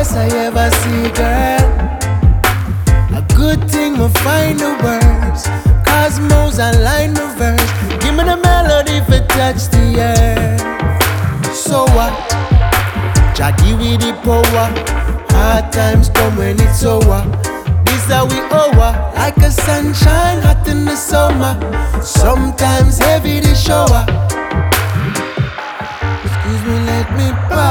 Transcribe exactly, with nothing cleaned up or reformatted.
best I ever see, girl. A good thing we find the words, cosmos align the verse. Give me the melody for touch the earth. So what? Jah give we the power. Hard times come when it's over. This how we over, like a sunshine hot in the summer. Sometimes heavy the shower. Excuse me, let me pass.